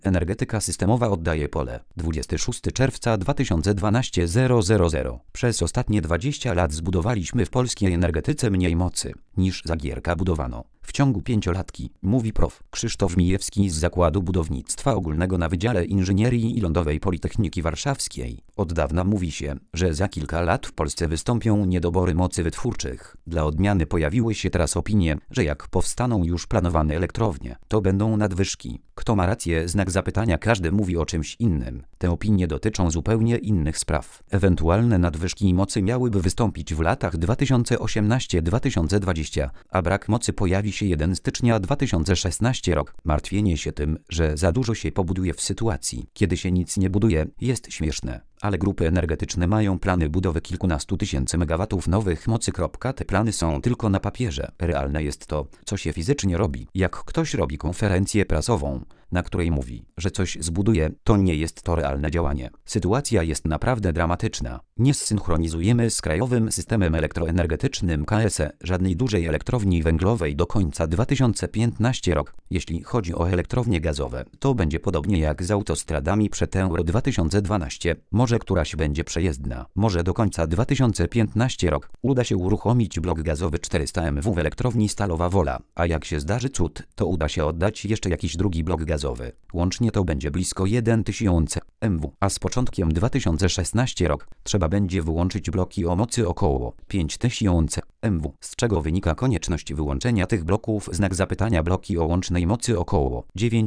Energetyka systemowa oddaje pole. 26 czerwca 2012 000. Przez ostatnie 20 lat zbudowaliśmy w polskiej energetyce mniej mocy, niż za Gierka budowano. W ciągu 5-latki, mówi prof. Krzysztof Mijewski z Zakładu Budownictwa Ogólnego na Wydziale Inżynierii i Lądowej Politechniki Warszawskiej. Od dawna mówi się, że za kilka lat w Polsce wystąpią niedobory mocy wytwórczych. Dla odmiany pojawiły się teraz opinie, że jak powstaną już planowane elektrownie, to będą nadwyżki. Kto ma rację? Znak zapytania. Każdy mówi o czymś innym. Te opinie dotyczą zupełnie innych spraw. Ewentualne nadwyżki mocy miałyby wystąpić w latach 2018-2020, a brak mocy pojawi się 1 stycznia 2016 rok. Martwienie się tym, że za dużo się pobuduje w sytuacji, kiedy się nic nie buduje, jest śmieszne. Ale grupy energetyczne mają plany budowy kilkunastu tysięcy megawatów nowych mocy. Te plany są tylko na papierze. Realne jest to, co się fizycznie robi. Jak ktoś robi konferencję prasową, na której mówi, że coś zbuduje, to nie jest to realne działanie. Sytuacja jest naprawdę dramatyczna. Nie zsynchronizujemy z krajowym systemem elektroenergetycznym KSE żadnej dużej elektrowni węglowej do końca 2015 rok. Jeśli chodzi o elektrownie gazowe, to będzie podobnie jak z autostradami przed Euro 2012. Może któraś będzie przejezdna. Może do końca 2015 rok uda się uruchomić blok gazowy 400 MW w elektrowni Stalowa Wola, a jak się zdarzy cud, to uda się oddać jeszcze jakiś drugi blok gazowy. Łącznie to będzie blisko 1000 MW, a z początkiem 2016 rok trzeba będzie wyłączyć bloki o mocy około 5000 MW, z czego wynika konieczność wyłączenia tych bloków. Znak zapytania. Bloki o łącznej mocy około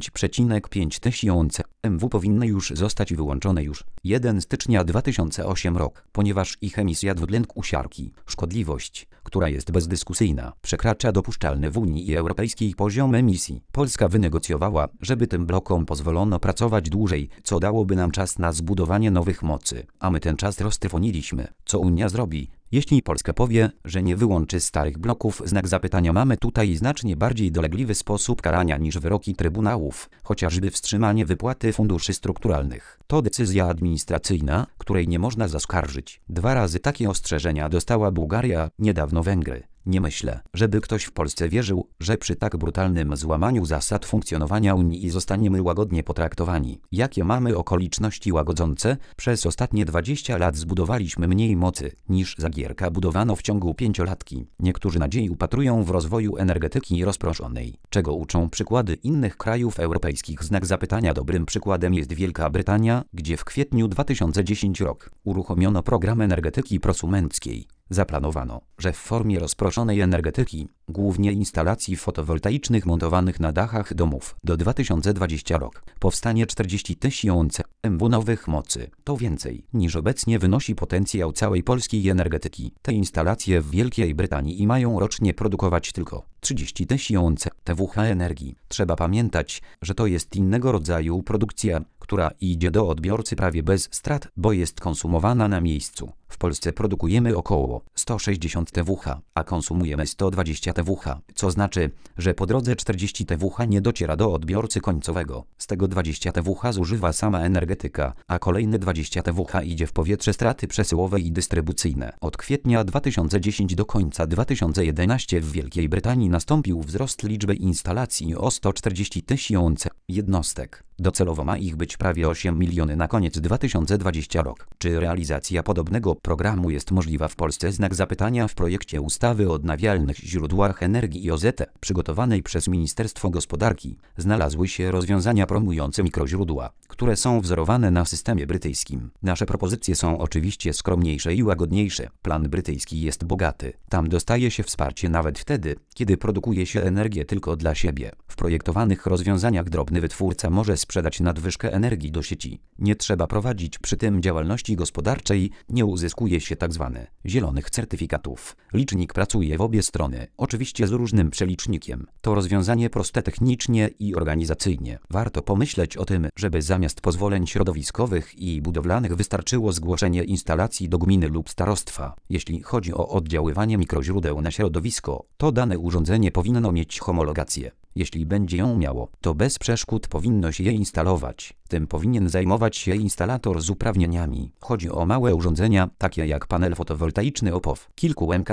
9,5 tysiąca MW powinny już zostać wyłączone już 1 stycznia 2008 rok, ponieważ ich emisja dwutlenku siarki, szkodliwość, która jest bezdyskusyjna, przekracza dopuszczalny w Unii Europejskiej poziom emisji. Polska wynegocjowała, żeby tym blokom pozwolono pracować dłużej, co dałoby nam czas na zbudowanie nowych mocy, a my ten czas roztrwoniliśmy. Co Unia zrobi, jeśli Polska powie, że nie wyłączy starych bloków? Znak zapytania. Mamy tutaj znacznie bardziej dolegliwy sposób karania niż wyroki trybunałów, chociażby wstrzymanie wypłaty funduszy strukturalnych. To decyzja administracyjna, której nie można zaskarżyć. 2 razy takie ostrzeżenia dostała Bułgaria, niedawno Węgry. Nie myślę, żeby ktoś w Polsce wierzył, że przy tak brutalnym złamaniu zasad funkcjonowania Unii zostaniemy łagodnie potraktowani. Jakie mamy okoliczności łagodzące? Przez ostatnie 20 lat zbudowaliśmy mniej mocy, niż za Gierka budowano w ciągu 5-latki. Niektórzy nadziei upatrują w rozwoju energetyki rozproszonej. Czego uczą przykłady innych krajów europejskich? Znak zapytania. Dobrym przykładem jest Wielka Brytania, gdzie w kwietniu 2010 rok uruchomiono program energetyki prosumenckiej. Zaplanowano, że w formie rozproszonej energetyki, głównie instalacji fotowoltaicznych montowanych na dachach domów, do 2020 rok powstanie 40 tysięcy MW nowych mocy. To więcej, niż obecnie wynosi potencjał całej polskiej energetyki. Te instalacje w Wielkiej Brytanii mają rocznie produkować tylko 30 tysięcy TWh energii. Trzeba pamiętać, że to jest innego rodzaju produkcja, która idzie do odbiorcy prawie bez strat, bo jest konsumowana na miejscu. W Polsce produkujemy około 160 TWh, a konsumujemy 120 TWh, co znaczy, że po drodze 40 TWh nie dociera do odbiorcy końcowego. Z tego 20 TWh zużywa sama energetyka, a kolejne 20 TWh idzie w powietrze. Straty przesyłowe i dystrybucyjne. Od kwietnia 2010 do końca 2011 w Wielkiej Brytanii nastąpił wzrost liczby instalacji o 140 tysięcy jednostek. Docelowo ma ich być prawie 8 miliony na koniec 2020 rok. Czy realizacja podobnego programu jest możliwa w Polsce? Znak zapytania. W projekcie ustawy o odnawialnych źródłach energii i OZE, przygotowanej przez Ministerstwo Gospodarki, znalazły się rozwiązania promujące mikroźródła, które są wzorowane na systemie brytyjskim. Nasze propozycje są oczywiście skromniejsze i łagodniejsze. Plan brytyjski jest bogaty. Tam dostaje się wsparcie nawet wtedy, kiedy produkuje się energię tylko dla siebie. W projektowanych rozwiązaniach drobny wytwórca może sprzedać nadwyżkę energii do sieci. Nie trzeba prowadzić przy tym działalności gospodarczej, nie uzyskuje się tzw. zielonych certyfikatów. Licznik pracuje w obie strony, oczywiście z różnym przelicznikiem. To rozwiązanie proste technicznie i organizacyjnie. Warto pomyśleć o tym, żeby zamiast pozwoleń środowiskowych i budowlanych wystarczyło zgłoszenie instalacji do gminy lub starostwa. Jeśli chodzi o oddziaływanie mikroźródeł na środowisko, to dane urządzenie powinno mieć homologację. Jeśli będzie ją miało, to bez przeszkód powinno się je instalować. Tym powinien zajmować się instalator z uprawnieniami. Chodzi o małe urządzenia, takie jak panel fotowoltaiczny o POW kilku MKW,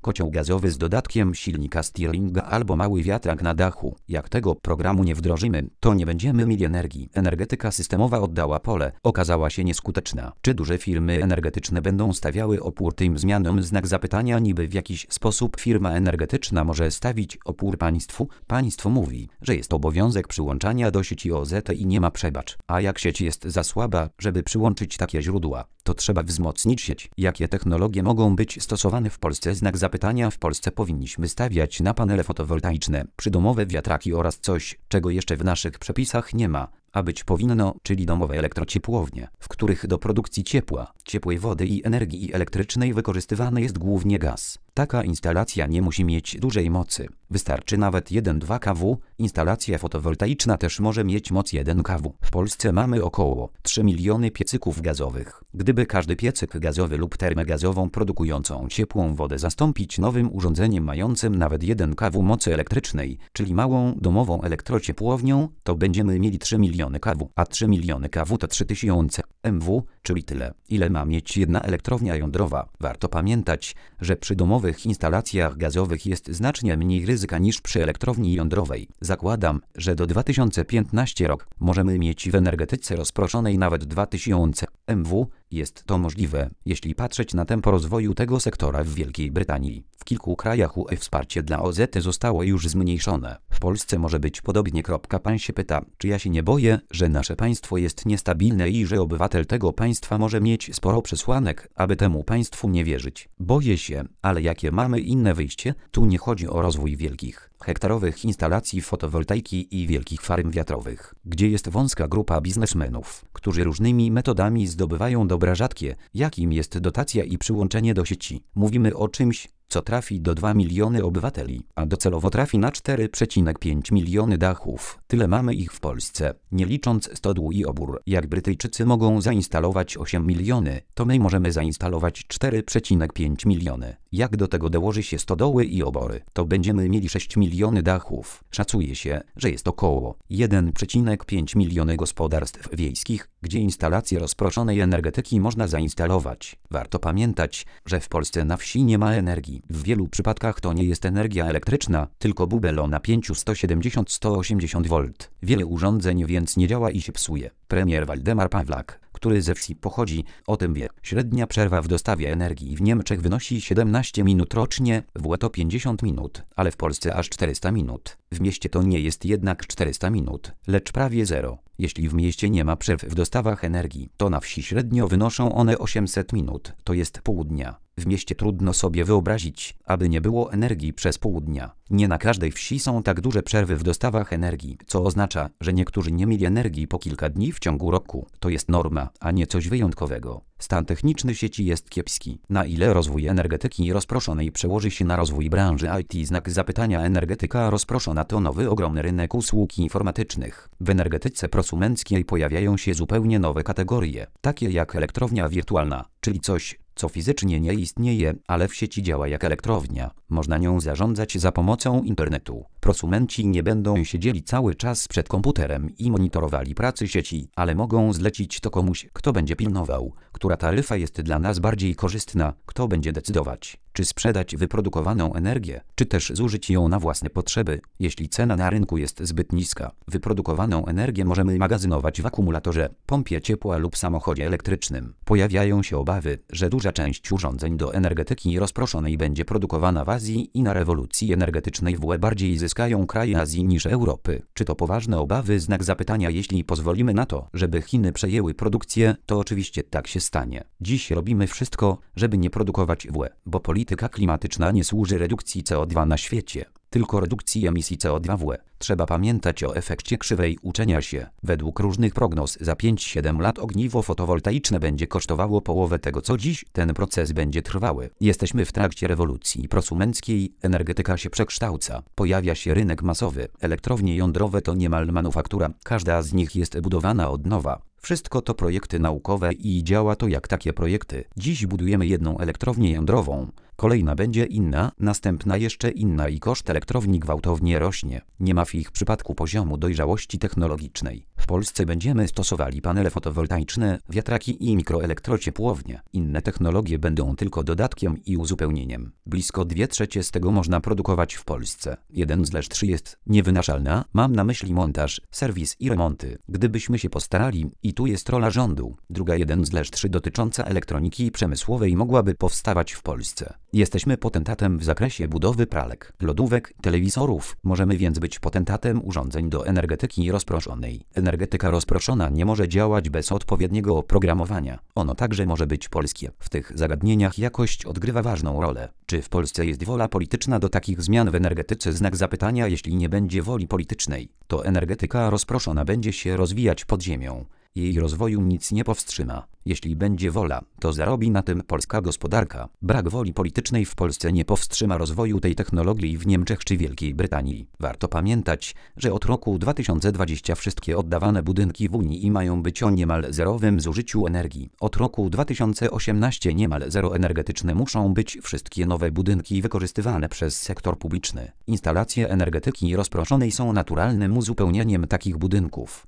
kocioł gazowy z dodatkiem silnika Stirlinga albo mały wiatrak na dachu. Jak tego programu nie wdrożymy, to nie będziemy mieli energii. Energetyka systemowa oddała pole, okazała się nieskuteczna. Czy duże firmy energetyczne będą stawiały opór tym zmianom? Znak zapytania. Niby w jakiś sposób firma energetyczna może stawić opór państwu? Państwo mówi, że jest obowiązek przyłączania do sieci OZE i nie ma przebacz. A jak sieć jest za słaba, żeby przyłączyć takie źródła, to trzeba wzmocnić sieć. Jakie technologie mogą być stosowane w Polsce? Znak zapytania. W Polsce powinniśmy stawiać na panele fotowoltaiczne, przydomowe wiatraki oraz coś, czego jeszcze w naszych przepisach nie ma, a być powinno, czyli domowe elektrociepłownie, w których do produkcji ciepła, ciepłej wody i energii elektrycznej wykorzystywany jest głównie gaz. Taka instalacja nie musi mieć dużej mocy. Wystarczy nawet 1-2 kW. Instalacja fotowoltaiczna też może mieć moc 1 kW. W Polsce mamy około 3 miliony piecyków gazowych. Gdyby każdy piecyk gazowy lub termę gazową produkującą ciepłą wodę zastąpić nowym urządzeniem mającym nawet 1 kW mocy elektrycznej, czyli małą domową elektrociepłownią, to będziemy mieli 3 miliony kW. A 3 miliony kW to 3000 MW, czyli tyle, ile ma mieć jedna elektrownia jądrowa. Warto pamiętać, że przy domowych instalacjach gazowych jest znacznie mniej ryzyka niż przy elektrowni jądrowej. Zakładam, że do 2015 rok możemy mieć w energetyce rozproszonej nawet 2000 MW. Jest to możliwe, jeśli patrzeć na tempo rozwoju tego sektora w Wielkiej Brytanii. W kilku krajach UE wsparcie dla OZE zostało już zmniejszone. W Polsce może być podobnie. Pan się pyta, czy ja się nie boję, że nasze państwo jest niestabilne i że obywatel tego państwa może mieć sporo przesłanek, aby temu państwu nie wierzyć. Boję się, ale jakie mamy inne wyjście? Tu nie chodzi o rozwój wielkich, hektarowych instalacji fotowoltaiki i wielkich farm wiatrowych, gdzie jest wąska grupa biznesmenów, którzy różnymi metodami zdobywają dobra rzadkie, jakim jest dotacja i przyłączenie do sieci. Mówimy o czymś, co trafi do 2 miliony obywateli, a docelowo trafi na 4,5 miliony dachów. Tyle mamy ich w Polsce, nie licząc stodół i obór. Jak Brytyjczycy mogą zainstalować 8 miliony, to my możemy zainstalować 4,5 miliony. Jak do tego dołoży się stodoły i obory, to będziemy mieli 6 miliony dachów. Szacuje się, że jest około 1,5 miliony gospodarstw wiejskich, gdzie instalacje rozproszonej energetyki można zainstalować. Warto pamiętać, że w Polsce na wsi nie ma energii. W wielu przypadkach to nie jest energia elektryczna, tylko bubel o napięciu 170-180 V. Wiele urządzeń więc nie działa i się psuje. Premier Waldemar Pawlak, który ze wsi pochodzi, o tym wie. Średnia przerwa w dostawie energii w Niemczech wynosi 17 minut rocznie, w UE to 50 minut, ale w Polsce aż 400 minut. W mieście to nie jest jednak 400 minut, lecz prawie zero. Jeśli w mieście nie ma przerw w dostawach energii, to na wsi średnio wynoszą one 800 minut, to jest pół dnia. W mieście trudno sobie wyobrazić, aby nie było energii przez pół dnia. Nie na każdej wsi są tak duże przerwy w dostawach energii, co oznacza, że niektórzy nie mieli energii po kilka dni w ciągu roku. To jest norma, a nie coś wyjątkowego. Stan techniczny sieci jest kiepski. Na ile rozwój energetyki rozproszonej przełoży się na rozwój branży IT? Znak zapytania. Energetyka rozproszona to nowy ogromny rynek usług informatycznych. W energetyce prosumenckiej pojawiają się zupełnie nowe kategorie, takie jak elektrownia wirtualna, czyli coś, co fizycznie nie istnieje, ale w sieci działa jak elektrownia. Można nią zarządzać za pomocą internetu. Prosumenci nie będą siedzieli cały czas przed komputerem i monitorowali pracy sieci, ale mogą zlecić to komuś, kto będzie pilnował, która taryfa jest dla nas bardziej korzystna, kto będzie decydować, czy sprzedać wyprodukowaną energię, czy też zużyć ją na własne potrzeby. Jeśli cena na rynku jest zbyt niska, wyprodukowaną energię możemy magazynować w akumulatorze, pompie ciepła lub samochodzie elektrycznym. Pojawiają się obawy, że duża część urządzeń do energetyki rozproszonej będzie produkowana w Azji i na rewolucji energetycznej w UE bardziej zyskają kraje Azji niż Europy. Czy to poważne obawy? Znak zapytania. Jeśli pozwolimy na to, żeby Chiny przejęły produkcję, to oczywiście tak się stanie. Dziś robimy wszystko, żeby nie produkować w UE, bo polityka klimatyczna nie służy redukcji CO2 na świecie, tylko redukcji emisji CO2 w UE. Trzeba pamiętać o efekcie krzywej uczenia się. Według różnych prognoz za 5-7 lat ogniwo fotowoltaiczne będzie kosztowało połowę tego co dziś. Ten proces będzie trwały. Jesteśmy w trakcie rewolucji prosumenckiej, energetyka się przekształca. Pojawia się rynek masowy. Elektrownie jądrowe to niemal manufaktura. Każda z nich jest budowana od nowa. Wszystko to projekty naukowe i działa to jak takie projekty. Dziś budujemy jedną elektrownię jądrową, kolejna będzie inna, następna jeszcze inna i koszt elektrowni gwałtownie rośnie. Nie ma w ich przypadku poziomu dojrzałości technologicznej. W Polsce będziemy stosowali panele fotowoltaiczne, wiatraki i mikroelektrociepłownie. Inne technologie będą tylko dodatkiem i uzupełnieniem. Blisko 2/3 z tego można produkować w Polsce. 1/3 jest niewynaszalna, mam na myśli montaż, serwis i remonty. Gdybyśmy się postarali, i tu jest rola rządu. Druga 1/3 dotycząca elektroniki przemysłowej mogłaby powstawać w Polsce. Jesteśmy potentatem w zakresie budowy pralek, lodówek, telewizorów. Możemy więc być potentatem urządzeń do energetyki rozproszonej. Energetyka rozproszona nie może działać bez odpowiedniego oprogramowania. Ono także może być polskie. W tych zagadnieniach jakość odgrywa ważną rolę. Czy w Polsce jest wola polityczna do takich zmian w energetyce? Znak zapytania. Jeśli nie będzie woli politycznej, to energetyka rozproszona będzie się rozwijać pod ziemią. Jej rozwoju nic nie powstrzyma. Jeśli będzie wola, to zarobi na tym polska gospodarka. Brak woli politycznej w Polsce nie powstrzyma rozwoju tej technologii w Niemczech czy Wielkiej Brytanii. Warto pamiętać, że od roku 2020 wszystkie oddawane budynki w Unii mają być o niemal zerowym zużyciu energii. Od roku 2018 niemal zeroenergetyczne muszą być wszystkie nowe budynki wykorzystywane przez sektor publiczny. Instalacje energetyki rozproszonej są naturalnym uzupełnieniem takich budynków.